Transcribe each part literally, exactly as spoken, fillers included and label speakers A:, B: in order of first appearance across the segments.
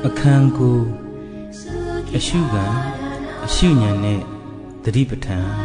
A: အခန်းကိုအရှုခံအရှုဉဏ်နဲ့သတိပဋ္ဌာန်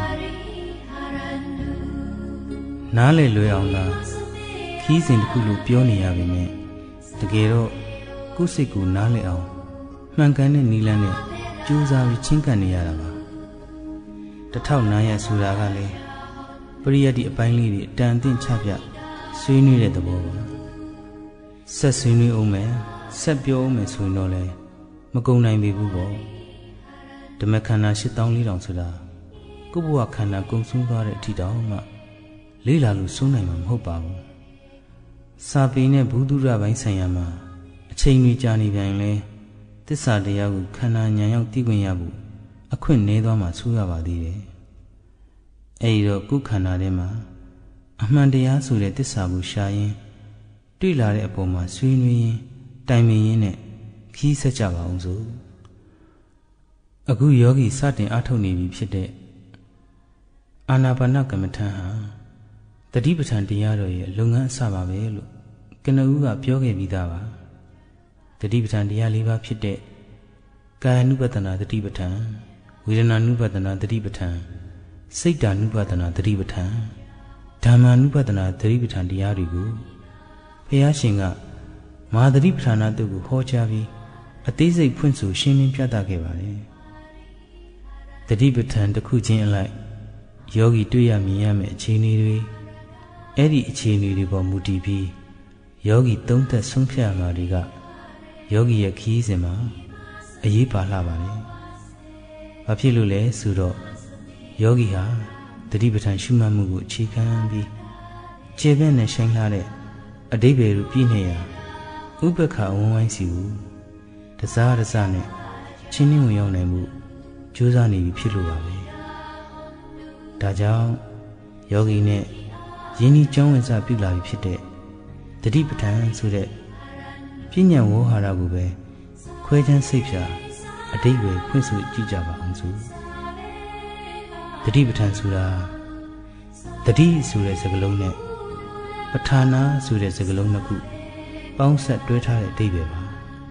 A: နားလည်လွယ်အောင်သာခီးစဉ်တစ်ခုလိုပြောနေရပေမဲ့တကယ်တော့ကိုယ်စိတ်ကိုနားလည်အောင်မှန်ကန်တဲ့နည်းလမ်းနဲ့ကြိုးစားပြီးချင်းကပ်နေရတာပါတထောက်နားရဆိုတာကလည်းပရိယတ်ဒီအပိုင်းလေးတွေအတန်အသင့်ချပြဆွေးနွေးတဲ့သဘောပါဆက်ဆွေးနွေးအောင်မယ်ဆက်ပြောအောင်မယ်ဆိုရင်တော့လည်းမကုန်နိုင်ပေဘူးပေါ့ဓမ္မခန္ဓာရှစ်သောင်းလေးတောင်ဆိုတာကိုယ့်ဘဝခန္ဓာကုံဆုံးသွားတဲ့အထိတောင်မှလေးလာလို့ဆုံးနိုင်မှာမဟုတ်ပါဘူးစာပေနဲ့ဘုဒ္ဓရပိုင်းဆိုင်ရာမှာအချိန်ကြီးကြာနေပြန်လဲသစ္စာတရားကိုခန္ဓာဉာဏ်ရောက်သိခွင့်ရဖို့အခွင့်နည်းသွားမှဆိုရပါသေးတယ်အဲဒီတော့ကိုယ်ခန္ဓာထဲမှာအမှန်တရားဆိုတဲ့သစ္စာကိုရှာရင်းတွေ့လာတဲ့အပေါ်မှာဆွေးနွေးရင်းတိုင်ပင်ရင်းနဲ့ခီးဆက်ကြပါအောင်စို့အခုယောဂီစတင်အားထုတ်နေပြီဖြစ်တဲ့အာနာပါနကမ္မထံဟာတတိပဋ္ဌာန်တရားတော်ရဲ့လုပ်ငန်းအစပါပဲလို့ကနဦးကပြောခဲ့ပြီးသားပါတတိပဋ္ဌာန်တရား၄ပါးဖြစ်တဲ့ကာယ ानु ပတနာတတိပဋ္ဌာန်ဝေဒနာ ानु ပတနာတတိပဋ္ဌာန်စိတ်ဓာ ानु ပတနာတတိပဋ္ဌာန်ဓမ္မာ ानु ပတနာတတိပဋ္ဌာန်တရားတွေကိုဘုရားရှင်ကမဟာတတိပဋ္ဌာနာတုကိုဟောကြားပြီးအသေးစိတ်ဖွင့်ဆိုရှင်းလင်းပြသခဲ့ပါတယ်တတိပဋ္ဌာန်တစ်ခုချင်းအလိုက်ယောဂီတွေ့ရမြင်ရမယ့်အခြေအနေတွေအဲ့ဒီအခြေအနေတွေပေါ်မူတည်ပြီးယောဂီသုံးသက်ဆုံးဖြတ်ရမှာတွေကယောဂီရဲ့ခရီးစဉ်မှာအရေးပါလှပါတယ်။ဘာဖြစ်လို့လဲဆိုတော့ယောဂီဟာတတိပဋ္ဌာန်ရှုမှတ်မှုကိုအခြေခံပြီးခြေဘက်နဲ့ဆိုင်လာတဲ့အဓိပ္ပာယ်ကိုပြည့်နေရဥပ္ပခအဝန်းဝိုင်းစီကိုတစားတစားနဲ့ချင်းနှင်းဝင်ရောက်နိုင်မှုကြိုးစားနေပြီဖြစ်လို့ပါပဲ။ဒါကြောင့်ယောဂီနဲ့ယင်းဒီကြောင်းဝင်စားပြုလာပြီဖြစ်တဲ့တတိပဋ္ဌာန်ဆိုတဲ့ပညာဝေါဟာရကိုပဲခွဲခြမ်းစိတ်ဖြာအတိတ်ပဲဖွင့်ဆိုကြည့်ကြပါအောင်စို့တတိပဋ္ဌာန်ဆိုတာတတိဆိုတဲ့စကားလုံးနဲ့ပဋ္ဌာနာဆိုတဲ့စကားလုံးနှစ်ခုပေါင်းဆက်တွဲထားတဲ့အတိတ်ပဲပါ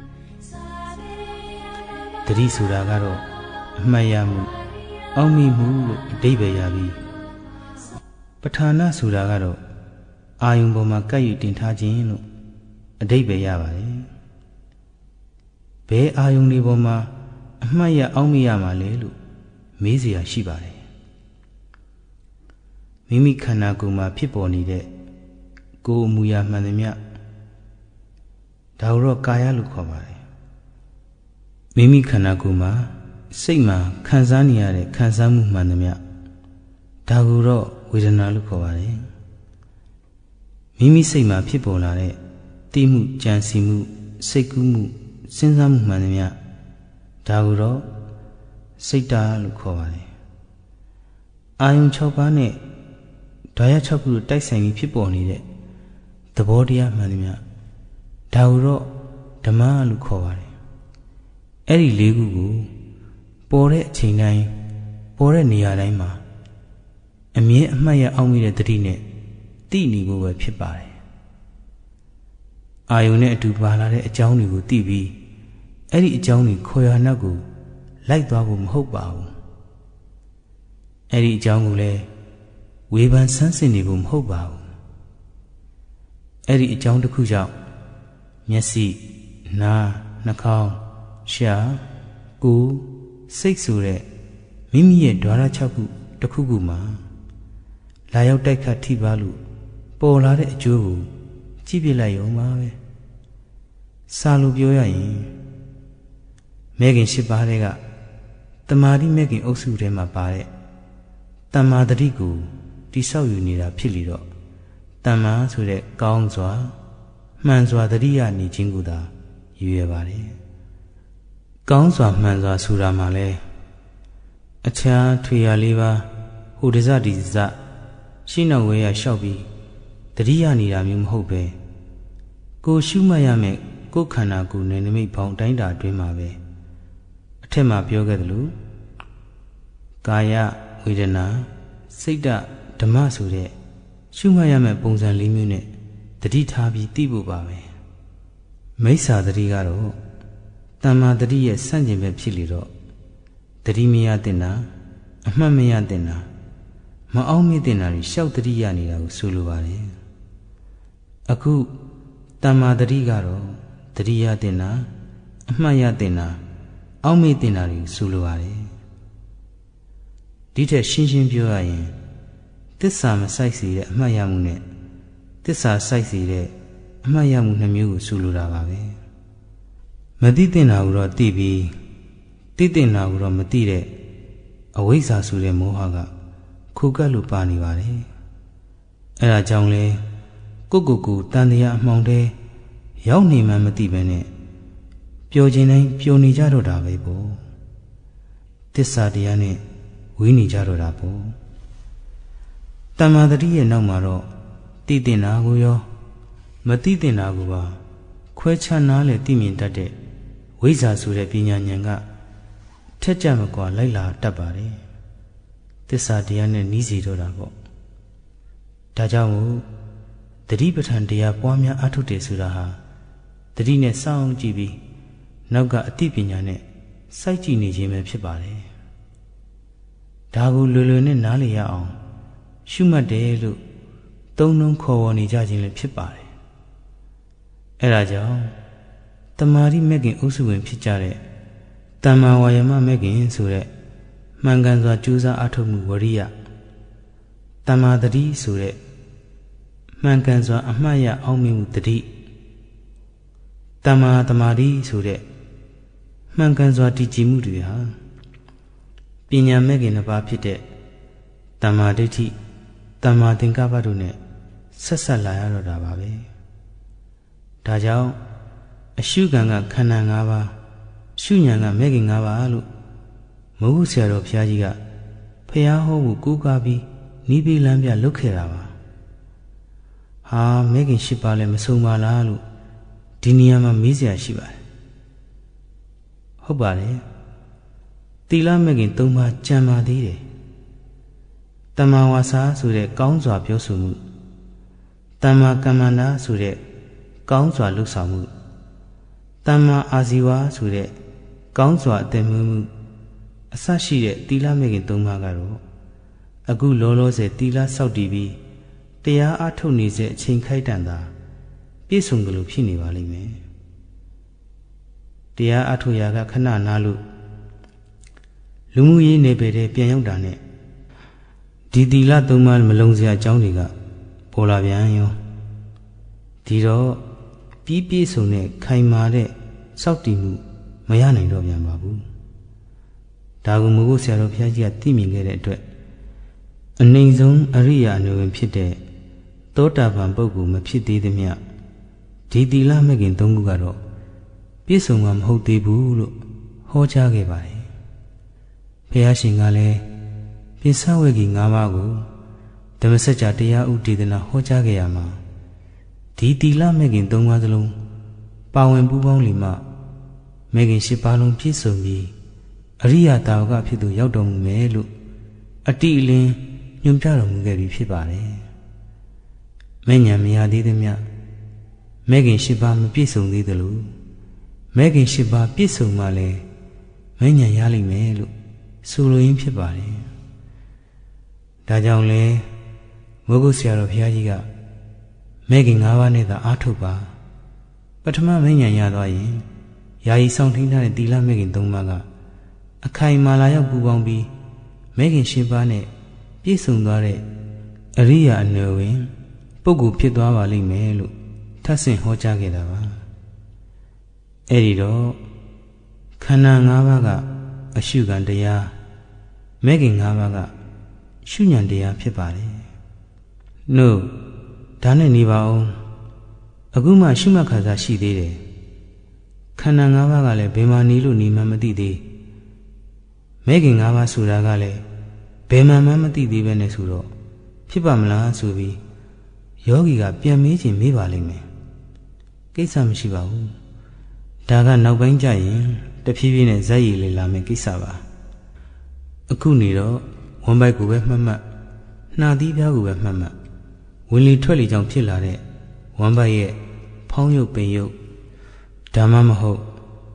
A: တတိဆိုတာကတော့အမှတ်ရမှုအောက်မေ့မှုလို့အတိတ်ပဲရပြီးပဋ္ဌာနာဆိုတာကတော့အာယုံပေါ်မှာကပ်ယူတင်ထားခြင်းလို့အဓိပ္ပာယ်ရပါတယ်ဘယ်အာယုံတွေပေါ်မှာအမှတ်ရအောက်မေ့ရမှာလဲလို့မေးစရာရှိပါတယ်မိမိခန္ဓာကိုယ်မှာဖြစ်ပေါ်နေတဲ့ကိုယ်အမူအရာမှန်သမျှဒါတော့ကာယလို့ခေါ်ပါတယ်မိမိခန္ဓာကိုယ်မှာစိတ်မှာခံစားနေရတဲ့ခံစားမှုမှန်သမျှဒါကိုတော့ဝေဒနာလို့ခေါ်ပါတယ်မိမိစိတ်မှာဖြစ်ပေါ်လာတဲ့သိမှုကြံစည်မှုစိတ်ကူးမှုစဉ်းစားမှုမှန်သမျှဒါကိုတော့စိတ်ဓာတ်လို့ခေါ်ပါတယ်အာယုံ၆ပါးနဲ့ဓာယ၆ခုတို့တိုက်ဆိုင်ပြီးဖြစ်ပေါ်နေတဲ့သဘောတရားမှန်သမျှဒါကိုတော့ဓမ္မလို့ခေါ်ပါတယ်အဲ့ဒီလေးခုကိုပေါ်တဲ့အချိန်တိုင်းပေါ်တဲ့နေရာတိုင်းမှာအမြဲအမှတ်ရအောင်မိတဲ့တတိနဲ့သိနေဖို့ပဲဖြစ်ပါတယ်အာယုန်နဲ့အတူပါလာတဲ့အကြောင်းတွေကိုသိပြီးအဲ့ဒီအကြောင်းတွေခေါ်ရနောက်ကိုလိုက်သွားဖို့မဟုတ်ပါဘူးအဲ့ဒီအကြောင်းကိုလည်းဝေဖန်ဆန်းစစ်နေဖို့မဟုတ်ပါဘူးအဲ့ဒီအကြောင်းတစ်ခုကြောင့်မျက်စိနားနှာခေါင်းရှားကိုယ်စိတ်ဆိုတဲ့မိမိရဲ့ဓာရ၆ခုတစ်ခုခုမှာလာရောက်တိုက်ခတ်ထိပါလို့ပေါ်လာတဲ့အကျိုးကိုကြည့်ပြလိုက်ရုံပါပဲစာလို့ပြောရရင်မဲခင်၈ပါးတွေကတမာတိမဲခင်အုပ်စုထဲမှာပါတဲ့တမ္မာတတိကိုတိဆောက်ယူနေတာဖြစ်လေတော့တမ္မာဆိုတဲ့ကောင်းစွာမှန်စွာတတိယနေခြင်းကိုသာရည်ရပါတယ်ကောင်းစွာမှန်စွာဆိုတာမှာလဲအခြားထွေရလေးပါဟိုဒဇဒီဇရှင်းတော်ဝဲရလျှောက်ပြီးတတိယနေတာမျိုးမဟုတ်ပဲကိုရှုမှတ်ရမယ်ကိုယ်ခန္ဓာကိုယ်နယ်နိမိတ်ပေါင်းတိုင်းတာအတွင်းမှာပဲအထက်မှာပြောခဲ့သလိုကာယဝေဒနာစိတ်ဓဓမ္မဆိုတဲ့ရှုမှတ်ရမယ်ပုံစံလေးမျိုးနဲ့တတိထားပြီးသိဖို့ပါပဲမိစ္ဆာတတိကတော့တမ္မာတတိရဲ့ဆန့်ကျင်ဘက်ဖြစ်လေတော့တတိမရတဲ့နာအမှတ်မရတဲ့နာမအောင်မြင့်တဲ့နာတွေရှောက်တတိရနေတာကိုဆိုလိုပါတယ်အခုတမ္မာတတိကတော့တတိရတဲ့နာအမှတ်ရတဲ့နာအောင်မြင့်တဲ့နာတွေကိုဆိုလိုပါတယ်ဒီထက်ရှင်းရှင်းပြောရရင်သစ္စာမစိုက်စေတဲ့အမှတ်ရမှုနဲ့သစ္စာစိုက်စေတဲ့အမှတ်ရမှုနှမျိုးကိုဆိုလိုတာပါပဲမသိတဲ့နာကိုတော့သိပြီးသိတဲ့နာကိုတော့မသိတဲ့အဝိဇ္ဇာဆိုတဲ့မောဟကခုကပ်လို့ပါနေပါတယ်အဲဒါကြောင့်လဲကိုကိုကိုတန်တရားအမှောင်တဲရောက်နေမှမသိပဲနဲ့ပျော်ခြင်းတိုင်းပျော်နေကြတော့တာပဲပေါ့သစ္စာတရားနဲ့ဝေးနေကြတော့တာပေါ့တမ္မာတတိရဲ့နောက်မှာတော့သိတဲ့နာကိုရောမသိတဲ့နာကိုပါခွဲခြားနားလေသိမြင်တတ်တဲ့ဝိဇ္ဇာဆိုတဲ့ပညာဉာဏ်ကထက်ကြမကွာလိုက်လာတတ်ပါတယ်သစ္စာတရားနဲ့နီးစီတော့တာပေါ့ဒါကြောင့်မို့တတိပဋ္ဌာန်တရားပွားများအထုတ်တယ်ဆိုတာဟာတတိနဲ့စောင့်ကြည့်ပြီးနောက်ကအသိပညာနဲ့စိုက်ကြည့်နေခြင်းပဲဖြစ်ပါတယ်ဒါကိုလွယ်လွယ်နဲ့နားလည်ရအောင်ရှုမှတ်တယ်လို့သုံးလုံးခေါ်ဝေါ်နေကြခြင်းလည်းဖြစ်ပါတယ်အဲဒါကြောင့်တမာတိမဲ့ခင်အုပ်စုဝင်ဖြစ်ကြတဲ့တမ္မာဝါယမမဲ့ခင်ဆိုတဲ့မှန်ကန်စွာကြိုးစားအထောက်မှုဝရိယတမ္မာတတိဆိုတဲ့မှန်ကန်စွာအမှတ်ရအောင်မြင်မှုတတိတမ္မာတမာတိဆိုတဲ့မှန်ကန်စွာတည်ကြည်မှုတွေဟာပညာမဲ့ခင်တစ်ပါးဖြစ်တဲ့တမ္မာဒိဋ္ဌိတမ္မာသင်္ကပ္ပတို့နဲ့ဆက်ဆက်လာရတော့တာပါပဲဒါကြောင့်အရှုခံကခန္ဓာ၅ပါးရှုဉဏ်ကမဲ့ခင်၅ပါးလို့မဟုတ်ဆရာတော်ဘုရားကြီးကဖျားဟောဖို့ကိုးကားပြီးနိဗ္ဗာန်ပြလုပ်ခဲ့တာပါဟာမဲ့ခင်၈ပါးလည်းမဆုံးပါလားလို့ဒီနေရာမှာမေးစရာရှိပါတယ်ဟုတ်ပါတယ်သီလမဲ့ခင်၃ပါးကြံပါသေးတယ်တမ္မာဝါစာဆိုတဲ့ကောင်းစွာပြောဆိုမှုတမ္မာကမ္မန္တာဆိုတဲ့ကောင်းစွာလုပ်ဆောင်မှုတမ္မာအာဇီဝဆိုတဲ့ကောင်းစွာအသက်မွေးမှုအစရှိတဲ့သီလမဲ့ခင်၃ပါးကတော့အခုလောလောဆယ်သီလစောင့်တည်ပြီးတရားအားထုတ်နေစေအချိန်ခိုက်တန်တာပြည့်စုံကြလို့ဖြစ်နေပါလိမ့်မယ်တရားအားထုတ်ရာကခဏနားလို့လူမှုရေးနယ်ပယ်တဲ့ပြန်ရောက်တာနဲ့ဒီသီလသုံးပါးမလုံးစရာအကြောင်းတွေကပေါ်လာပြန်ရောဒီတော့ပြီးပြည့်စုံတဲ့ခိုင်မာတဲ့စောင့်တည်မှုမရနိုင်တော့ပြန်ပါဘူးဒါကမိုးကိုဆရာတော်ဘုရားကြီးကသိမြင်ခဲ့တဲ့အတွက်အနှိမ်ဆုံးအရိယာအနုဝင်ဖြစ်တဲ့သောတာပန်ပုဂ္ဂိုလ်မဖြစ်သေးသမျှဒီသီလမဲ့ခင်သုံးခုကတော့ပြည့်စုံမှာမဟုတ်သေးဘူးလို့ဟောကြားခဲ့ပါတယ်ဘုရားရှင်ကလည်းပိဿဝေဂီ၅ပါးကိုဓမ္မစကြာတရားဥဒေသနာဟောကြားခဲ့ရမှာဒီသီလမဲ့ခင်၃ပါးစလုံးပါဝင်ပူးပေါင်းလီမှမဲ့ခင်၈ပါးလုံးပြည့်စုံပြီးအရိယတာဝကဖြစ်သူရောက်တော်မူမယ်လို့အတိအလင်းညွှန်ပြတော်မူခဲ့ပြီးဖြစ်ပါတယ်မဲ့ညာမရသေးသမျှမဲ့ခင်၈ပါးမပြည့်စုံသေးသလိုမဲ့ခင်၈ပါးပြည့်စုံမှလည်းမဲ့ညာရလိမ့်မယ်လို့ဆိုလိုရင်းဖြစ်ပါတယ်ဒါကြောင့်လဲမိုးကုတ်ဆရာတော်ဘုရားကြီးကမဲ့ခင်၅ပါးနဲ့သာအားထုတ်ပါပထမမဲ့ညာရသွားရင်ယာယီဆောင်ထိန်းထားတဲ့သီလမဲ့ခင်၃ပါးကအခိုင်မာလာရောက်ပူပေါင်းပြီးမဲ့ခင်၈ပါးနဲ့ပြည့်စုံသွားတဲ့အရိယာအနုဝင်ပုဂ္ဂိုလ်ဖြစ်သွားပါလိမ့်မယ်လို့ထပ်ဆင့်ဟောကြားခဲ့တာပါအဲ့ဒီတော့ခန္ဓာ၅ပါးကအရှုခံတရားမဲ့ခင်၅ပါးကရှုဉဏ်တရားဖြစ်ပါတယ်နှုတ်ဒါနဲ့နေပါအောင်အခုမှရှုမှတ်ခါစားရှိသေးတယ်ခန္ဓာ၅ပါးကလည်းဘယ်မှာနေလို့နေမှမသိသေးမဲ့ခင်၅ပါးဆိုတာကလည်းဘယ်မှမှမသိသေးပဲနဲ့ဆိုတော့ဖြစ်ပါမလားဆိုပြီးယောဂီကပြန်မေးခြင်းမေးပါလိမ့်မယ်ကိစ္စမရှိပါဘူးဒါကနောက်ပိုင်းကျရင်တဖြည်းဖြည်းနဲ့ဇက်ရည်လေးလာမယ်ကိစ္စပါအခုနေတော့ဝမ်းပိုက်ကိုပဲမှတ်မှတ်နှာသီးပြားကိုပဲမှတ်မှတ်ဝင်လေထွက်လေကြောင့်ဖြစ်လာတဲ့ဝမ်းပိုက်ရဲ့ဖောင်းရုပ်ပင်ရုပ်ဓမ္မမဟုတ်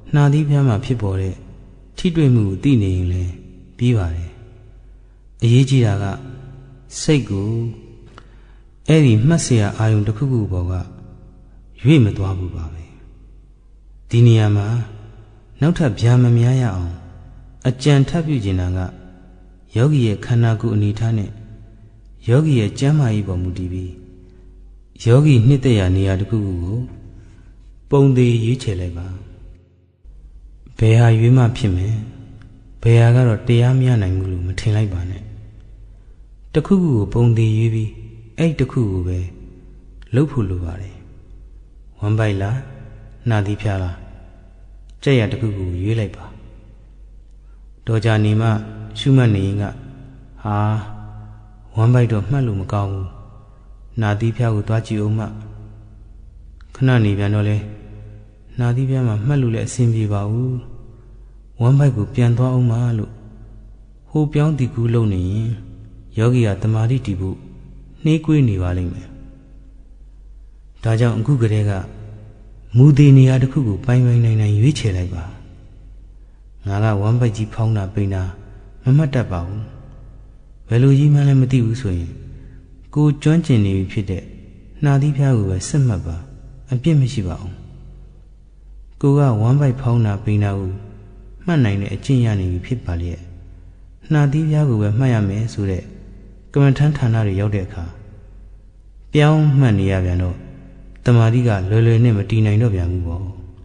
A: နှာသီးပြားမှာဖြစ်ပေါ်တဲ့ထိတွေ့မှုကိုသိနေရင်လည်းပြီးပါတယ်အရေးကြီးတာကစိတ်ကိုအဲ့ဒီမှတ်စရာအာယုံတစ်ခုခုပေါ်ကရွေ့မသွားဘူးပါပဲဒီနေရာမှာနောက်ထပ်ဗျာမများရအောင်အကြံထပ်ပြုကျင်တာကယောဂီရဲ့ခန္ဓာကိုယ်အနေထားနဲ့ယောဂီရဲ့ကျမ်းမာရေးပေါ်မူတည်ပြီးယောဂီနှစ်သက်ရာနေရာတစ်ခုခုကိုပုံသေးရွေးချယ်လိုက်ပါဘယ်ဟာရွေးမှဖြစ်မယ်ဘယ်ဟာကတော့တရားမရနိုင်ဘူးလို့မထင်လိုက်ပါနဲ့တစ်ခုခုကိုပုံသေးရွေးပြီးအဲ့တစ်ခုကိုပဲလှုပ်ဖို့လိုပါတယ်ဝမ်းပိုက်လားနှာသီးဖျားလားကြက်ရတစ်ခုကိုရွေးလိုက်ပါတော်ကြနေမှရှုမှတ်နေရင်ကဟာဝမ်းပိုက်တော့မှတ်လို့မကောင်းဘူးနှာသီးဖျားကိုသွားကြည့်အောင်မှခဏနေပြန်တော့လဲနှာသီးဖျားမှာမှတ်လို့လည်းအဆင်ပြေပါဘူးဝမ်းပိုက်ကိုပြန်သွားအောင်မှလို့ဟိုပြောင်းတီကူးလုံနေရင်ယောဂီကတမာတိတည်ဖို့နှေးကွေးနေပါလိမ့်မယ်ဒါကြောင့်အခုကတည်းကမူတည်နေရာတစ်ခုကိုပိုင်ပိုင်နိုင်နိုင်ရွေးချယ်လိုက်ပါငါကဝမ်းပိုက်ကြီးဖောင်းတာပိန်တာမမှတ်တတ်ပါဘူးဘယ်လိုကြီးမှလည်းမသိဘူးဆိုရင်ကိုကျွမ်းကျင်နေပြီဖြစ်တဲ့နှာသီးဖျားကိုပဲစစ်မှတ်ပါအပြစ်မရှိပါဘူးကိုကဝမ်းပိုက်ဖောင်းတာပိန်တာကိုမှတ်နိုင်တဲ့အကျင့်ရနေပြီဖြစ်ပါလေနှာသီးဖျားကိုပဲမှတ်ရမယ်ဆိုတဲ့ကမ္မထမ်းဌာနတွေရောက်တဲ့အခါပြောင်းမှတ်နေရပြန်တော့တမာတိကလွယ်လွယ်နဲ့မတည်နိုင်တော့ပြန်ဘူးပေါ့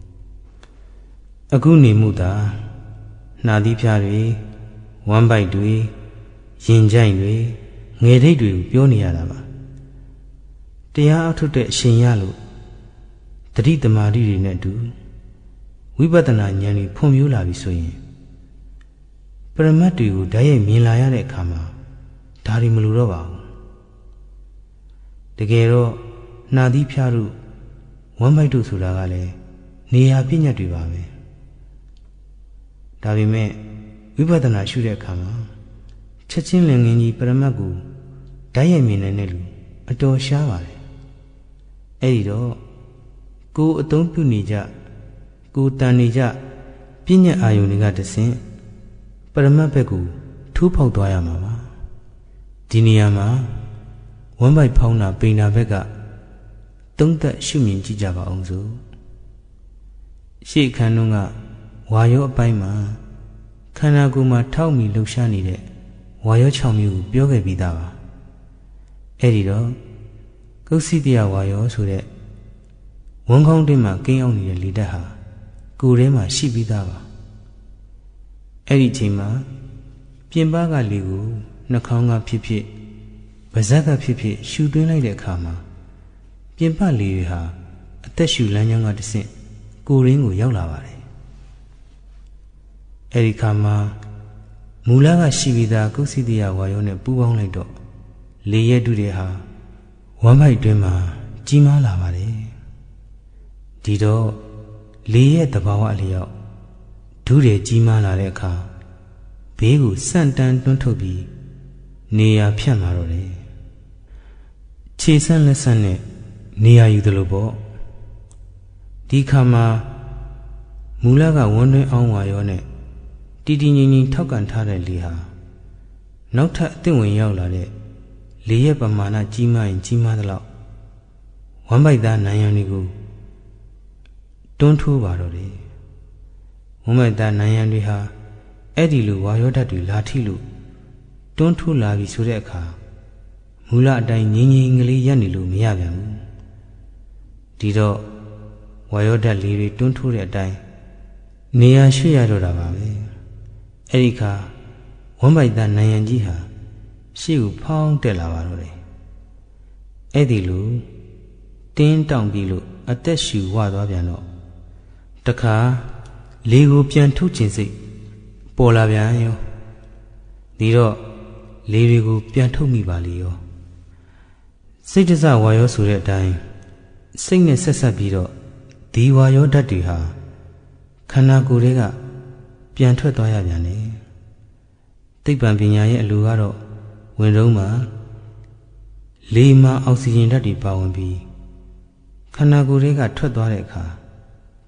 A: အခုနေမှုသာနှာသီးဖျားတွေဝမ်းပိုက်တွေရင်ကြိုင်တွေငယ်ထိတ်တွေကိုပြောနေရတာပါတရားအထုတ်တဲ့အရှင်ရလို့တတိတမာတိတွေနဲ့အတူဝိပဿနာဉာဏ်တွေဖွံ့ဖြိုးလာပြီဆိုရင်ပရမတ်တွေကိုဓာတ်ရိုက်မြင်လာရတဲ့အခါမှာဒါတွေမလိုတော့ပါဘူးတကယ်တော့နှာသီးဖျားတို့ဝမ်းပိုက်တို့ဆိုတာကလည်းနေရာပြညတ်တွေပါပဲဒါပေမဲ့ဝိပဿနာရှုတဲ့အခါမှာချက်ချင်းလင်ငင်းကြီးပရမတ်ကိုဓာတ်ရိုက်မြင်နိုင်တဲ့လူအတော်ရှားပါတယ်အဲ့ဒီတော့ကိုယ်အသုံးပြုနေကြကိုယ်တန်နေကြပြညတ်အာယုန်တွေကတဆင့်ပရမတ်ဘက်ကိုထိုးဖောက်သွားရမှာပါဒီနေရာမှာဝမ်းပိုက်ဖောင်းတာပိန်တာဘက်ကသုံးသက်ရှုမြင်ကြည့်ကြပါအောင်စို့ရှေ့ခန်းတုန်းကဝါရောအပိုင်းမှာခန္ဓာကိုယ်မှာထောက်မိလှုပ်ရှားနေတဲ့ဝါရော၆မျိုးကိုပြောခဲ့ပြီးသားပါအဲ့ဒီတော့ကုသိတယဝါရောဆိုတဲ့ဝန်းကောင်းတွင်းမှာကင်းအောင်နေတဲ့လေဓာတ်ဟာကိုယ်ထဲမှာရှိပြီးသားပါအဲ့ဒီအချိန်မှာပြင်ပကလေကိုနှာခေါင်းကဖြစ်ဖြစ်ပါးစပ်ကဖြစ်ဖြစ်ရှူသွင်းလိုက်တဲ့အခါမှာပြင်ပလေတွေဟာအသက်ရှူလမ်းကြောင်းကတဆင့်ကိုယ်ရင်းကိုရောက်လာပါတယ်အဲ့ဒီခါမှာမူလကရှိပြီးသားကုသိတယဝါယောနဲ့ပူးပေါင်းလိုက်တော့လေရဲတုတွေဟာဝမ်းပိုက်တွင်းမှာကြီးမားလာပါတယ်ဒီတော့လေရဲ့သဘာဝအလျောက်ဒုတွေကြီးမားလာတဲ့အခါဘေးကိုစန့်တန်းတွန်းထုတ်ပြီးနေရာဖြန့်လာတော့တယ်ခြေဆန့်လက်ဆန့်နဲ့နေရာယူသလိုပေါ့ဒီခါမှာမူလကဝန်းတွင်းအောင်ဝါရောနဲ့တီတီငိမ့်ငိမ့်ထောက်ကန်ထားတဲ့လေဟာနောက်ထပ်အသင့်ဝင်ရောက်လာတဲ့လေရဲ့ပမာဏကြီးမားရင်ကြီးမားသလောက်ဝမ်းပိုက်သားနိုင်ရန်တွေကိုတွန်းထိုးပါတော့တယ်ဝမ်းပိုက်သားနိုင်ရန်တွေဟာအဲ့ဒီလိုဝါရောဓာတ်တွေလာထိလို့တွန်းထိုးလာပြီဆိုတဲ့အခါမူလအတိုင်းငြိမ်ငြိမ်ကလေးရပ်နေလို့မရပြန်ဘူးဒီတော့ဝါရောဓာတ်လေးတွေတွန်းထိုးတဲ့အတိုင်းနေရာရွှေ့ရတော့တာပါပဲအဲ့ဒီခါဝမ်းပိုက်သားနိုင်ရန်ကြီးဟာရှေ့ကိုဖောင်းတက်လာပါတော့တယ်အဲ့ဒီလိုတင်းတောင့်ပြီးလို့အသက်ရှူဝသွားပြန်တော့တခါလေကိုပြန်ထုတ်ခြင်းစိတ်ပေါ်လာပြန်ရောဒီတော့လေတွေကိုပြန်ထုတ်မိပါလေရောစိတ်တစဝါရောဆိုတဲ့အတိုင်းစိတ်နဲ့ဆက်ဆက်ပြီးတော့ဒီဝါရောဓာတ်တွေဟာခန္ဓာကိုယ်တွေကပြန်ထွက်သွားရပြန်တယ်သိပ္ပံပညာရဲ့အလိုကတော့ဝင်တုံးမှာလေမှာအောက်ဆီဂျင်ဓာတ်တွေပါဝင်ပြီးခန္ဓာကိုယ်တွေကထွက်သွားတဲ့အခါခ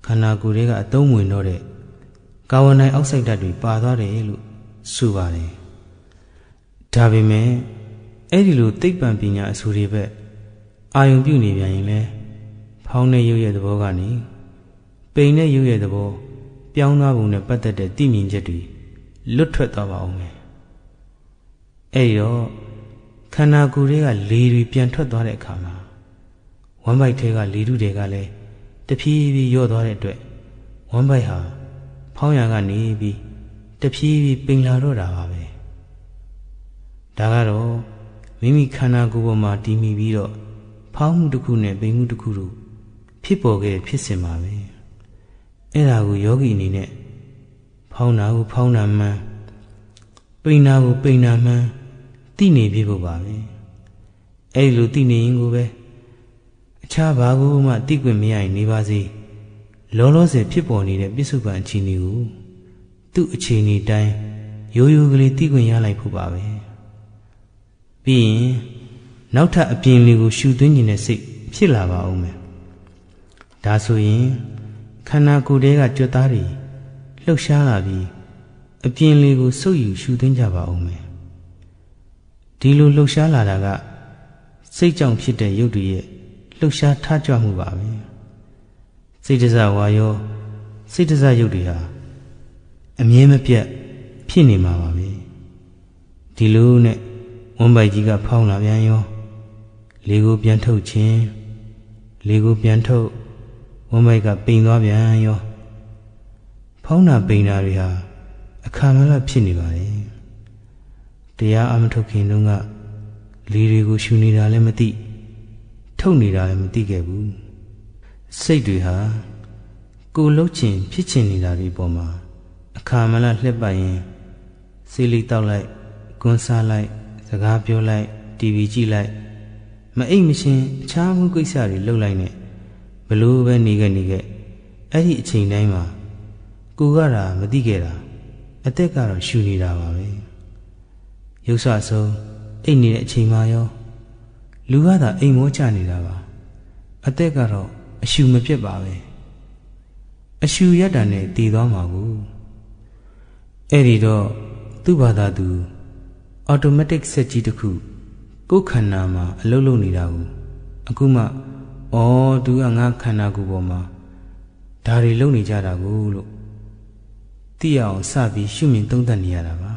A: ခန္ဓာကိုယ်တွေကအသုံးဝင်တော့တဲ့ကာဗွန်ဒိုင်အောက်ဆိုက်ဓာတ်တွေပါသွားတယ်လို့ဆိုပါတယ်ဒါပေမဲ့အဲ့ဒီလိုသိပ္ပံပညာအဆိုတွေဘက်အာယုံပြုနေပြန်ရင်လဲဖောင်းတဲ့ရုပ်ရဲ့သဘောကနေပိန်တဲ့ရုပ်ရဲ့သဘောပြောင်းသွားပုံနဲ့ပတ်သက်တဲ့သိမြင်ချက်တွေလွတ်ထွက်သွားပါအောင်မယ်အဲ့တော့ခန္ဓာကိုယ်တွေကလေတွေပြန်ထွက်သွားတဲ့အခါမှာဝမ်းပိုက်ထဲကလေထုတွေကလည်းတဖြည်းဖြည်းလျော့သွားတဲ့အတွက်ဝမ်းပိုက်ဟာဖောင်းရကနေပြီးတဖြည်းဖြည်းပိန်လာတော့တာပါပဲဒါကတော့မိမိခန္ဓာကိုယ်ပေါ်မှာတည်မိပြီးတော့ဖောင်းမှုတစ်ခုနဲ့ပိန်မှုတစ်ခုတို့ဖြစ်ပေါ်ခဲ့ဖြစ်စဉ်ပါပဲအဲ့ဒါကိုယောဂီအနေနဲ့ဖောင်းတာကိုဖောင်းတာမှန်ပိန်တာကိုပိန်တာမှန်သိနေပြီဖို့ပါပဲအဲ့လိုသိနေရင်ကိုပဲအခြားဘာကိုမှသိခွင့်မရရင်နေပါစေလောလောဆယ်ဖြစ်ပေါ်နေတဲ့ပြစ္ဆုတ်ပံအခြေအနေကိုသူ့အခြေအနေတိုင်းရိုးရိုးကလေးသိခွင့်ရလိုက်ဖို့ပါပဲပြီးရင်နောက်ထပ်အပြင်လေးကိုရှူသွင်းခြင်းနဲ့စိတ်ဖြစ်လာပါဦးမယ်ဒါဆိုရင်ခန္ဓာကိုယ်ထဲကကြွက်သားတွေလှုပ်ရှားလာပြီးအပြင်လေးကိုစုပ်ယူရှူသွင်းကြပါဦးမယ်ဒီလိုလှုပ်ရှားလာတာကစိတ်ကြောင့်ဖြစ်တဲ့ရုပ်တွေရဲ့လှုပ်ရှားထကြွမှုပါပဲစိတ်တစဝါယောစိတ်တစရုပ်တွေဟာအမြဲမပြတ်ဖြစ်နေမှာပါပဲဒီလိုနဲ့ဝမ်းပိုက်ကြီးကဖောင်းလာပြန်ရောလေကိုပြန်ထုတ်ခြင်းလေကိုပြန်ထုတ်ဝမ်းပိုက်ကပိန်သွားပြန်ရောဖောင်းတာပိန်တာတွေဟာအခါမလဖြစ်နေပါတယ်တရားအမထုတ်ခင်တုန်းကလေတွေကိုရှူနေတာလည်းမသိထုတ်နေတာလည်းမသိခဲ့ဘူးစိတ်တွေဟာကိုယ်လှုပ်ချင်ဖြစ်ချင်နေတာတွေပေါ်မှာအခါမလလှက်ပတ်ရင်စေးလိတောက်လိုက်ကွန်းစားလိုက်စကားပြောလိုက်တီဗီကြည့်လိုက်မအိပ်မရှင်အခြားမှုကိစ္စတွေလုပ်လိုက်နဲ့ဘလို့ပဲနေခဲ့နေခဲ့အဲ့ဒီအချိန်တိုင်းမှာကိုကတော့မသိခဲ့တာအသက်ကတော့ရှူနေတာပါပဲရုပ်ဆဆုံးအိပ်နေတဲ့အချိန်မှာရောလူကသာအိမ်မောချနေတာပါအသက်ကတော့အရှူမပြတ်ပါပဲအရှူရတာနဲ့တည်သွားမှာကိုအဲ့ဒီတော့သူ့ဘာသာသူအော်တိုမက်တစ်စက်ကြီးတစ်ခုကိုယ်ခန္ဓာမှာအလုပ်လုပ်နေတာကိုအခုမှဩသူကငါခန္ဓာကိုယ်ပေါ်မှာဒါတွေလုပ်နေကြတာကိုလို့သိရအောင်စပြီးရှုမြင်သုံးသပ်နေရတာပါ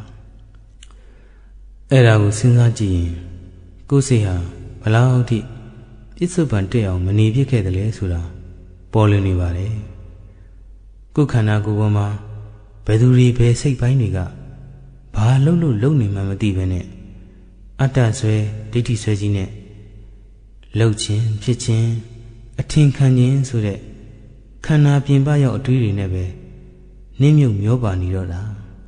A: အဲ့ဒါကိုစဉ်းစားကြည့်ရင်ကိုယ်စိတ်ဟာဘလောက်ထိပြစ္ဆုတ်ပံတက်အောင်မနေဖြစ်ခဲ့တယ်လေဆိုတာပေါ်လွင်နေပါတယ်ကိုယ်ခန္ဓာကိုယ်ပေါ်မှာဘယ်သူတွေဘယ်စိတ်ပိုင်းတွေကဘာလှုပ်လို့လုံနေမှမသိဘဲနဲ့အတ္တဆွဲဒိဋ္ဌိဆွဲကြီးနဲ့လှုပ်ခြင်းဖြစ်ခြင်းအထင်ခံခြင်းဆိုတဲ့ခန္ဓာပြင်ပရောက်အတွေးတွေနဲ့ပဲနင်းမြုပ်မျောပါနေတော့တာ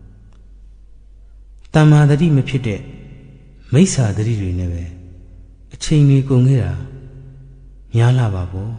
A: တမ္မာတတိမဖြစ်တဲ့မိစ္ဆာတတိတွေနဲ့ပဲအချိန်ကြီးကုန်ခဲ့တာများလာပါပေါ့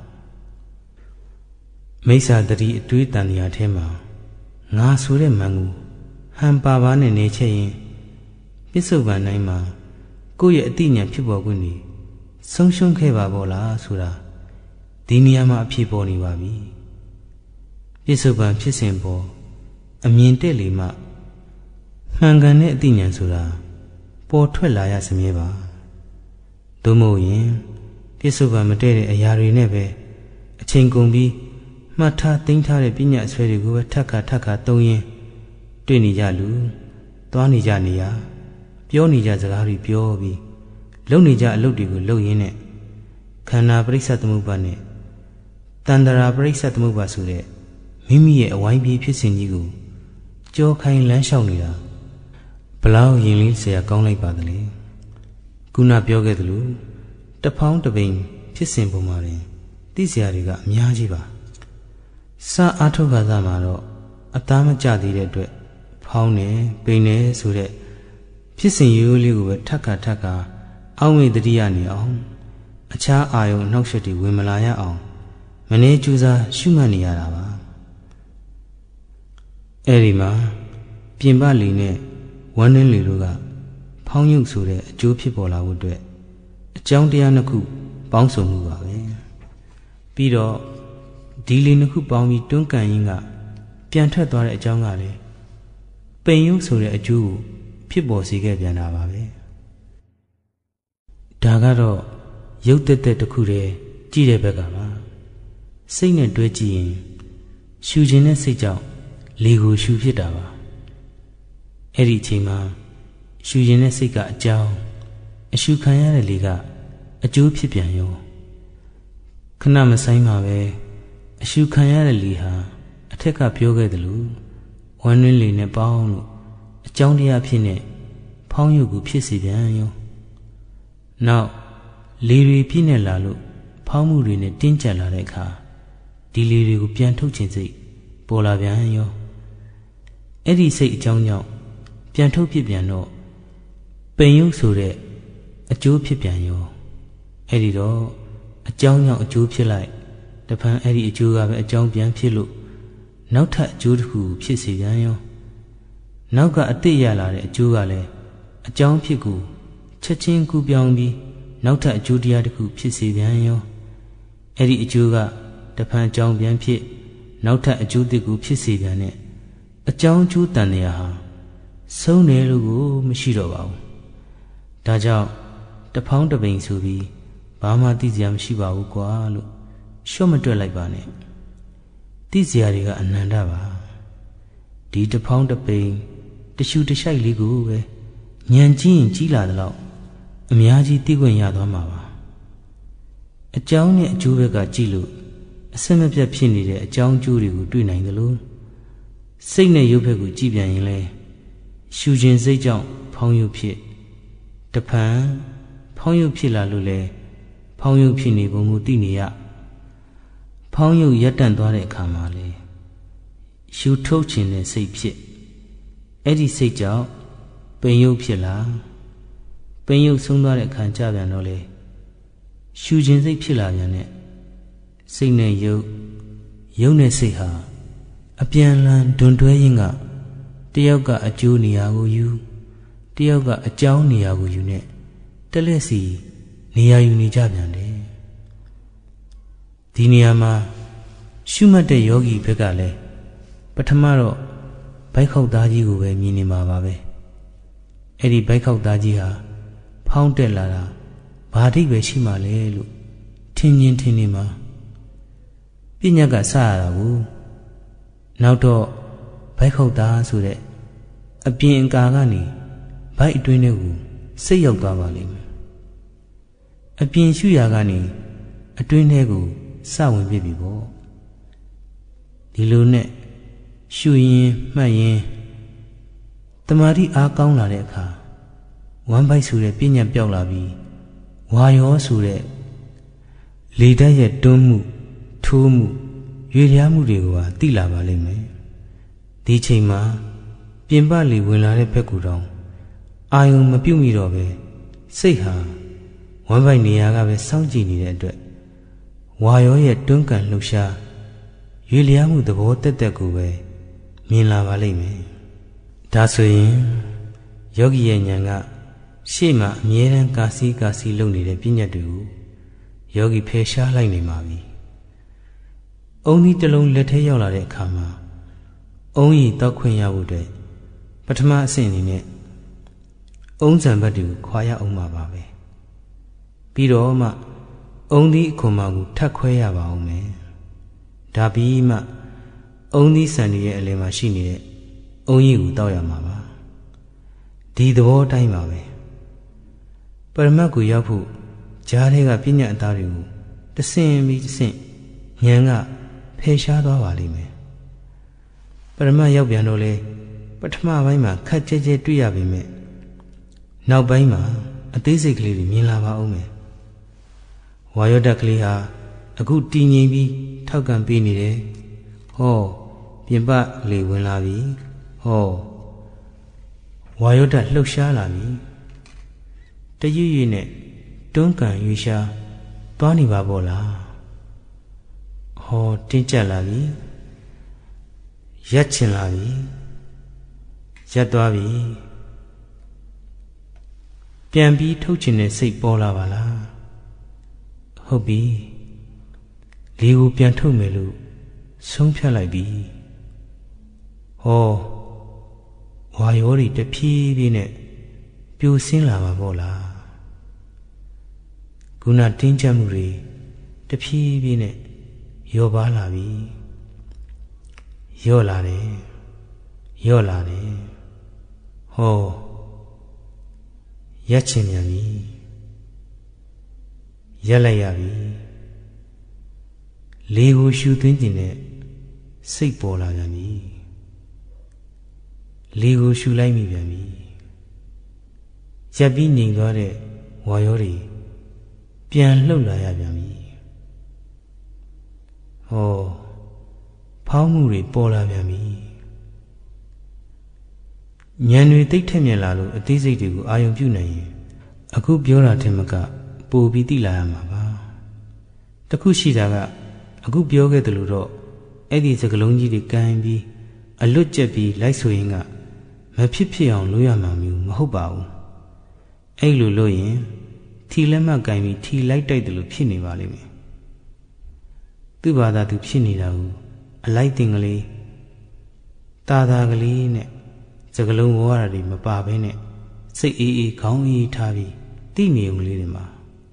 A: မိစ္ဆာတတိအတွေးတန်တရားထဲမှာငါဆိုတဲ့မန်ကိုဟန်ပါပါနဲ့နေချက်ရင်ပစ္စုပန်တိုင်းမှာကိုယ့်ရဲ့အတိညာဖြစ်ပေါ်ခွင့်နေဆုံးရှုံးခဲ့ပါပေါ့လားဆိုတာဒီနေရာမှာအဖြစ်ပေါ်နေပါပြီပစ္စုပန်ဖြစ်စဉ်ပေါ်အမြင်တက်လေမှမှန်ကန်တဲ့အတိညာဆိုတာပေါ်ထွက်လာရစမြဲပါသို့မဟုတ်ရင်ပစ္စုပန်မတည့်တဲ့အရာတွေနဲ့ပဲအချိန်ကုန်ပြီးမှတ်ထားသိမ်းထားတဲ့ပညာဆွဲတွေကိုပဲထပ်ခါထပ်ခါသုံးရင်းတွေ့နေကြလူသွားနေကြနေရပြောနေကြစကားတွေပြောပြီးလုပ်နေကြအလုပ်တွေကိုလုပ်ရင်းနဲ့ခန္ဓာပရိစ္ဆေသမုပ္ပါနဲ့တန္တရာပရိစ္ဆေသမုပ္ပါဆိုတဲ့မိမိရဲ့အဝိုင်းပြေးဖြစ်စဉ်ကြီးကိုကြောခိုင်းလမ်းလျှောက်နေတာဘလောက်ရင်လေးဆရာကောင်းလိုက်ပါသလဲခုနပြောခဲ့သလိုတဖောင်းတပိန်ဖြစ်စဉ်ပုံမှာတင်သိစရာတွေကအများကြီးပါစာအားထုတ်ခါသားမှာတော့အသားမကျသေးတဲ့အတွက်ဖောင်းနေပိန်နေဆိုတဲ့ဖြစ်စဉ်ရိုးရိုးလေးကိုပဲထပ်ခါထပ်ခါအောက်မေ့တတိယနေအောင်အခြားအာယုံအနှောက်အယှက်တွေဝင်မလာရအောင်မနေကြိုးစားရှုမှတ်နေရတာပါအဲ့ဒီမှာပြင်ပလီနဲ့ဝမ်းနှင်းလီတို့ကဖောင်းညုပ်ဆိုတဲ့အကျိုးဖြစ်ပေါ်လာဖို့အတွက်အကြောင်းတရားနှစ်ခုပေါင်းစုံမှုပါပဲပြီးတော့ဒီလေနှစ်ခုပေါင်းပြီးတွန်းကန်ရင်းကပြန်ထွက်သွားတဲ့အကြောင်းကလည်းပိန်ရုပ်ဆိုတဲ့အကျိုးကိုဖြစ်ပေါ်စေခဲ့ပြန်တာပါပဲဒါကတော့ရုပ်သက်သက်တစ်ခုတည်းကြည့်တဲ့ဘက်ကပါစိတ်နဲ့တွဲကြည့်ရင်ရှူခြင်းနဲ့စိတ်ကြောင့်လေကိုရှူဖြစ်တာပါအဲ့ဒီအချိန်မှာရှူခြင်းနဲ့စိတ်ကအကြောင်းအရှူခံရတဲ့လေကအကျိုးဖြစ်ပြန်ရောခဏမဆိုင်ပါပဲအရှူခံရတဲ့လေဟာအထက်ကပြောခဲ့တယ်လို့ဝမ်းတွင်းလေနဲ့ပေါင်းလို့အကြောင်းတရားဖြစ်နေဖောင်းရုပ်ကိုဖြစ်စေပြန်ရောနောက်လေတွေပြည့်နေလာလို့ဖောင်းမှုတွေနဲ့တင်းကျပ်လာတဲ့အခါဒီလေတွေကိုပြန်ထုတ်ခြင်းစိတ်ပေါ်လာပြန်ရောအဲ့ဒီစိတ်အကြောင်းကြောင့်ပြန်ထုတ်ဖြစ်ပြန်တော့ပိန်ရုပ်ဆိုတဲ့အကျိုးဖြစ်ပြန်ရောအဲ့ဒီတော့အကြောင်းကြောင့်အကျိုးဖြစ်လိုက်တဖန်အဲ့ဒီအကျိုးကပဲအကြောင်းပြန်ဖြစ်လို့နောက်ထပ်အကျိုးတစ်ခုဖြစ်စေပြန်ရောနောက်ကအတိတ်ရလာတဲ့အကျိုးကလည်းအကြောင်းဖြစ်ကိုချက်ချင်းကူပြောင်းပြီးနောက်ထပ်အကျိုးတရားတစ်ခုဖြစ်စေပြန်ရောအဲ့ဒီအကျိုးကတဖန်အကြောင်းပြန်ဖြစ်နောက်ထပ်အကျိုးတစ်ခုဖြစ်စေပြန်နဲ့အကြောင်းအကျိုးတန်တရားဟာဆုံးတယ်လို့ကိုမရှိတော့ပါဘူးဒါကြောင့်တဖောင်းတပိန်ဆိုပြီးဘာမှသိစရာမရှိပါဘူးကွာလို့ရှော့မတွက်လိုက်ပါနဲ့သိစရာတွေကအနန္တပါဒီတဖောင်းတပိန်တရှူတရှိုက်လေးကိုပဲဉာဏ်ကြီးရင်ကြီးလာတော့အများကြီးသိခွင့်ရသွားမှာပါအကြောင်းနဲ့အကျိုးဘက်ကကြည့်လို့အစမပြတ်ဖြစ်နေတဲ့အကြောင်းအကျိုးတွေကိုတွေ့နိုင်တယ်လို့စိတ်နဲ့ရုပ်ဘက်ကိုကြည့်ပြန်ရင်လဲရှူခြင်းစိတ်ကြောင့်ဖောင်းရုပ်ဖြစ်တဖန်ဖောင်းရုပ်ဖြစ်လာလို့လဲဖောင်းရုပ်ဖြစ်နေပုံကိုသိနေရဖောင်းရုပ်ရပ်တန့်သွားတဲ့အခါမှာလေရှူထုတ်ခြင်းနဲ့စိတ်ဖြစ်အဲ့ဒီစိတ်ကြောင့်ပိန်ရုပ်ဖြစ်လာပိန်ရုပ်ဆုံးသွားတဲ့အခါကြပြန်တော့လေရှူခြင်းစိတ်ဖြစ်လာပြန်တဲ့စိတ်နဲ့ရုပ်ရုပ်နဲ့စိတ်ဟာအပြန်လန်ဒွန်တွဲရင်းကတယောက်ကအကျိုးနေရာကိုယူတယောက်ကအကြောင်းနေရာကိုယူနဲ့တလက်စီနေရာယူနေကြပြန်တယ်ဒီနေရာမှာရှုမှတ်တဲ့ယောဂီဘက်ကလည်းပထမတော့ဘိုက်ခေါက်သားကြီးကိုပဲမြင်နေမှာပါပဲအဲ့ဒီဘိုက်ခေါက်သားကြီးဟာဖောင်းတက်လာတာဘာတိပဲရှိမှလဲလို့ထင်ချင်းထင်နေမှာပညာကစရတာကိုနောက်တော့ဘိုက်ခေါက်သားဆိုတဲ့အပြင်အကာကနေဘိုက်အတွင်းထဲကိုစိတ်ရောက်သွားပါလိမ့်မယ်အပြင်ရှုရာကနေအတွင်းထဲကိုစဝင်ပြပြီပေါ့ဒီလိုနဲ့ရှုရင်မှတ်ရင်တမာတိအားကောင်းလာတဲ့အခါဝမ်းဘိုက်ဆိုတဲ့ပညာပြောက်လာပြီးဝါရောဆိုတဲ့လေဓာတ်ရဲ့တွန်းမှုထိုးမှုရွေလျားမှုတွေကိုပါသိလာပါလိမ့်မယ်ဒီချိန်မှာပြင်ပလေဝင်လာတဲ့ဘက်ကူတောင်အာယုံမပြုတ်မိတော့ပဲစိတ်ဟာဝမ်းဘိုက်နေရာကပဲစောင့်ကြည့်နေတဲ့အတွက်ဝါရောရဲ့တွန်းကန်လှုပ်ရှားရွေလျားမှုသဘောတက်တက်ကိုပဲမြင်လာပါလိမ့်မယ်ဒါဆိုရင်ယောဂီရဲ့ဉာဏ်ကရှေ့မှာအမြဲတမ်းကာစီကာစီလုပ်နေတဲ့ပညာတွေကိုယောဂီဖယ်ရှားလိုက်နေပါပြီအုံဒီတစ်လုံးလက်ထဲရောက်လာတဲ့အခါမှာအုံရီတောက်ခွင့်ရဖို့အတွက်ပထမအဆင့်အနေနဲ့အုံးဇံဘတ်တွေကိုခွာရအောင်ပါပါပဲပြီးတော့မှအုံဒီအခွန်မာကိုထပ်ခွဲရပါအောင်မယ်ဒါပြီးမှအုံဒီဆန်ရဲ့အလယ်မှာရှိနေတဲ့အုံးရီကိုတောက်ရမှာပါဒီသဘောတိုင်းပါပဲပရမတ်ကိုရောက်ဖို့ဂျားတွေကပညာအသားတွေကိုတဆင့်ပြီးတဆင့်ဉာဏ်ကဖယ်ရှားသွားပါလိမ့်မယ်ပရမတ်ရောက်ပြန်တော့လေပထမပိုင်းမှာခက်ကြဲကြဲတွေ့ရပေမဲ့နောက်ပိုင်းမှာအသေးစိတ်ကလေးတွေမြင်လာပါဦးမယ်ဝါယောဓာတ်ကလေးဟာအခုတည်ငြိမ်ပြီးထောက်ကန်ပေးနေတယ်ဟောပြင်ပလေဝင်လာပြီဟောဝါယောဓာတ်လှုပ်ရှားလာပြီတရွရွနဲ့တွန်းကန်ရွေရှားသွားနေပါပေါ့လားဟောတင်းကျပ်လာပြီရက်ချင်လာပြီရက်သွားပြီပြန်ပြီးထုတ်ချင်တဲ့စိတ်ပေါ်လာပါလားဟုတ်ပြီလေကိုပြန်ထုတ်မယ်လို့ဆုံးဖြတ်လိုက်ပြီဟောဝါရောတွေတဖြည်းဖြည်းနဲ့ပြိုဆင်းလာမှာပေါ့လားခုနတင်းကျပ်မှုတွေတဖြည်းဖြည်းနဲ့ရောပါလာပြီရောလာတယ်ရောလာတယ်ဟောရက်ချင်မြန်ပြီရက်လိုက်ရပြီလေကိုရှူသွင်းခြင်းနဲ့စိတ်ပေါ်လာပြန်ပြီလေကိုရှူလိုက်မိပြန်ပြီရက်ပြီးငြိမ်သွားတဲ့ဝါရောတွေပြန်လှုပ်လာရပြန်ပြီဟောဖောင်းမှုတွေပေါ်လာပြန်ပြီဉာဏ်တွေတိတ်ထက်မြက်လာလို့အသေးစိတ်တွေကိုအာရုံပြုနိုင်ရင်အခုပြောတာထင်မကပိုပြီးသိလာရမှာပါတခုရှိတာကအခုပြောခဲ့တယ်လို့တော့အဲ့ဒီစကလုံးကြီးတွေကမ်းပြီးအလွတ်ကျက်ပြီးလိုက်ဆိုရင်ကမဖြစ်ဖြစ်အောင်လုပ်ရမှာမျိုးမဟုတ်ပါဘူးအဲ့လိုလို့ရင်ထီလက်မှတ်ကင်ပြီးထီလိုက်တိုက်တယ်လို့ဖြစ်နေပါလိမ့်မယ်သူ့ဘာသာသူဖြစ်နေတာကိုအလိုက်တင်ကလေးတာတာကလေးနဲ့စကလုံးဝါရတွေမပါဘဲနဲ့စိတ်အေးအေးခေါင်းအေးထားပြီးတိနေုံလေးတွေမှာ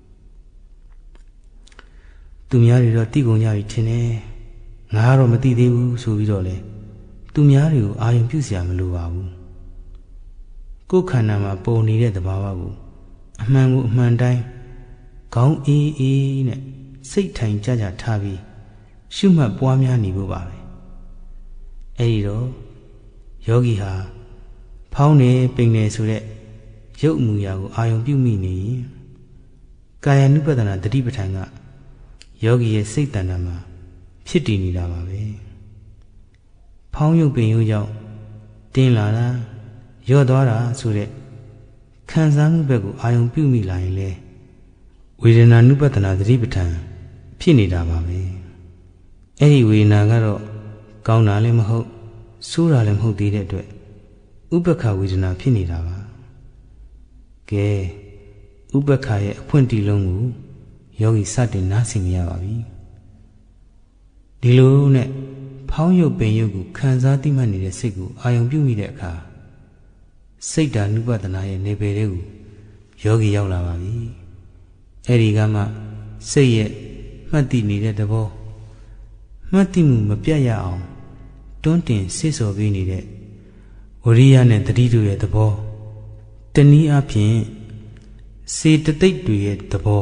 A: သူများတွေတော့တိကုန်ကြပြီထင်တယ်ငါကတော့မသိသေးဘူးဆိုပြီးတော့လေသူများတွေကိုအာရုံပြုစရာမလိုပါဘူးကိုယ်ခန္ဓာမှာပုံနေတဲ့သဘာဝကိုအမှန်ကိုအမှန်တိုင်းခေါင်းအေးအေးနဲ့စိတ်ထိုင်ကြကြထားပြီးရှုမှတ်ပွားများနေဖို့ပါပဲအဲ့ဒီတော့ယောဂီဟာဖောင်းနေပိန်နေဆိုတဲ့ရုပ်အမူအရာကိုအာရုံပြုမိနေရင်ကာယ ानु ပဒနာတတိပဋ္ဌာန်ကယောဂီရဲ့စိတ်တဏ္ဍာမှာဖြစ်တည်နေတာပါပဲဖောင်းရုပ်ပင်ရုပ်ကြောင့်တင်းလာတာရော့သွားတာဆိုတဲ့ခံစားမှုဘက်ကိုအာရုံပြုမိလာရင်လေဝေဒနာ ानु ပဒနာတတိပဋ္ဌာန်ဖြစ်နေတာပါပဲအဲ့ဒီဝေဒနာကတော့ကောင်းတာလည်းမဟုတ်ဆိုးတာလည်းမဟုတ်သေးတဲ့အတွက်ဥပ္ပခဝေဒနာဖြစ်နေတာပါကဲဥပ္ပခရဲ့အဖွင့်တီလုံးကိုယောဂီစတင်နားဆင်ရပါပြီဒီလိုနဲ့ဖောင်းရုပ်ပင်ရုပ်ကိုခံစားသိမှတ်နေတဲ့စိတ်ကိုအာရုံပြုမိတဲ့အခါစိတ်ဓာနုပဒနာရဲ့နေပယ်တွေကိုယောဂီရောက်လာပါပြီအဲ့ဒီကမှစိတ်ရဲ့မှတ်သိနေတဲ့သဘောမှတ်သိမှုမပြတ်ရအောင်တွန်းတင်ဆိတ်ဆော်ပေးနေတဲ့ဝရိယနဲ့တတိတို့ရဲ့သဘောတနည်းအားဖြင့်စေတသိက်တွေရဲ့သဘော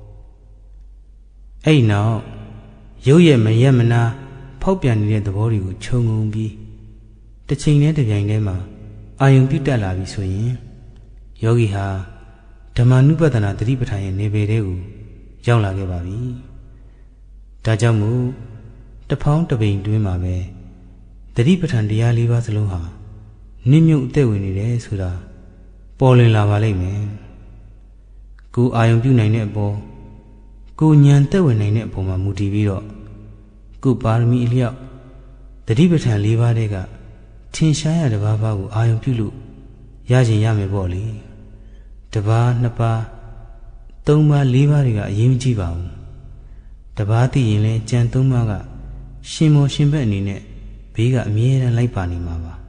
A: အဲ့နောက်ရုပ်ရဲ့မရက်မနာဖောက်ပြန်နေတဲ့သဘောတွေကိုခြုံငုံပြီးတစ်ချိန်နဲ့တစ်ပြိုင်တည်းမှာအာယုံပြုတက်လာပြီဆိုရင်ယောဂီဟာဓမ္မ ानु ပဒနာတတိပဋ္ဌာန်ရဲ့နေပယ်တဲ့ကိုရောက်လာခဲ့ပါပြီဒါကြောင့်မို့တဖောင်းတပိန်တွင်းမှာပဲတတိပဋ္ဌာန်တရားလေးပါးစလုံးဟာနစ်မြုပ်အသက်ဝင်နေတယ်ဆိုတာပေါ်လွင်လာပါလိမ့်မယ်ကိုအာယုံပြုနိုင်တဲ့အပေါ်ကိုဉာဏ်သက်ဝင်နိုင်တဲ့အပေါ်မှာမူတည်ပြီးတော့ကိုပါရမီအလျောက်တတိပဋ္ဌာန်လေးပါးတဲ့ကထင်ရှားရတစ်ပါးပါးကိုအာယုံပြုလို့ရခြင်းရမယ်ပေါ့လေတစ်ပါးနှစ်ပါးသုံးပါးလေးပါးတွေကအရေးမကြီးပါဘူးတစ်ပါးသိရင်လည်းကြံသုံးပါးကရှင်မောရှင်ဘက်အနေနဲ့ဘေးကအမြဲတမ်းလိုက်ပါနေမှာပါ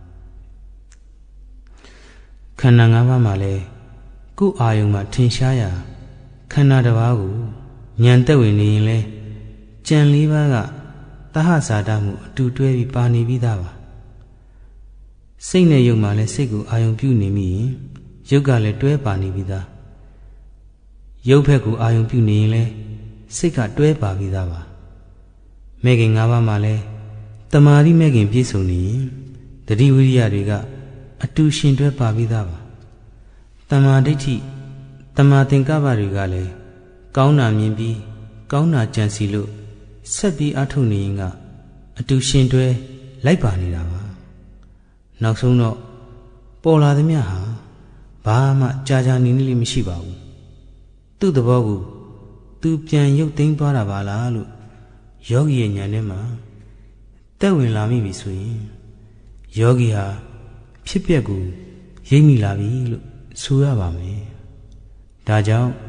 A: ခန္ဓာ၅ပါးမှာလည်းကိုယ်အာယုံမှာထင်ရှားရာခန္ဓာတစ်ပါးကိုဉာဏ်သက်ဝင်နေရင်လဲကြံလေးပါးကသဟဇာတမှုအတူတွဲပြီးပါနေပြီးသားပါစိတ်နဲ့ယုတ်မှာလဲစိတ်ကိုအာယုံပြုနေမိရင်ယုတ်ကလည်းတွဲပါနေပြီးသားယုတ်ဘက်ကိုအာယုံပြုနေရင်လဲစိတ်ကတွဲပါပြီးသားပါမဲခင်၅ပါးမှာလဲတမာတိမဲခင်ပြည့်စုံနေရင်တတိဝိရိယတွေကအတူရှင်တွဲပါပြီးသားပါတမာဒိဋ္ဌိတမာသင်္ကပ္ပတွေကလည်းကောင်းတာမြင်ပြီးကောင်းတာကြံစီလို့ဆက်ပြီးအထုတ်နေရင်ကအတူရှင်တွဲလိုက်ပါနေတာပါနောက်ဆုံးတော့ပေါ်လာသမျှဟာဘာမှကြာကြာနေနေလေးမရှိပါဘူးသူ့သဘောကိုသူပြန်ရုပ်သိမ်းသွားတာပါလားလို့ယောဂီရဲ့ဉာဏ်ထဲမှာတက်ဝင်လာမိပြီဆိုရင်ယောဂီဟာဖြစ်ပျက်ကိုရိပ်မိလာပြီလို့ဆိုရပါမယ်ဒါကြောင့်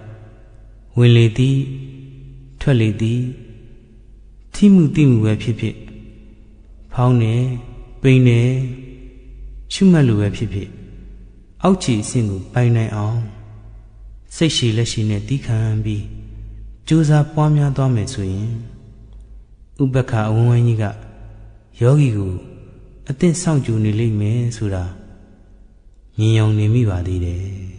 A: ဝင်လေသည်ထွက်လေသည်ထိမှုတိမှုပဲဖြစ်ဖြစ်ဖောင်းနေပိန်နေရှုမှတ်လိုပဲဖြစ်ဖြစ်အောက်ခြေအဆင့်ကိုပိုင်နိုင်အောင်စိတ်ရှိလက်ရှိနဲ့တီးခံပြီးကြိုးစားပွားများသွားမယ်ဆိုရင်ဥပ္ပခအဝန်းဝိုင်းကြီးကယောဂီကိုအသင့်စောင့်ကြိုနေလိမ့်မယ်ဆိုတာမြင်ယုံနေမိပါသေးတယ်